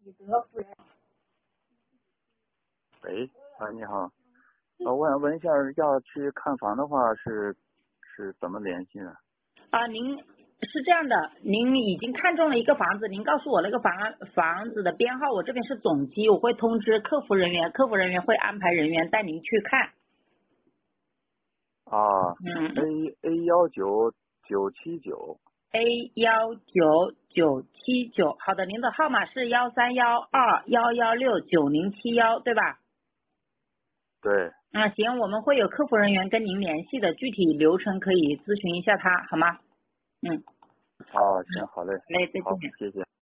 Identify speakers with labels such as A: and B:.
A: 喂，你好，我想问一下，要去看房的话是怎么联系呢？
B: 您是这样的，您已经看中了一个房子，您告诉我那个房子的编号，我这边是总机，我会通知客服人员，客服人员会安排人员带您去看。
A: A19979。
B: A19979，好的，您的号码是1312116907，对吧？
A: 对。
B: 行，我们会有客服人员跟您联系的，具体流程可以咨询一下他，好吗？
A: 行，好嘞。
B: 好嘞，再见。
A: 好，谢谢。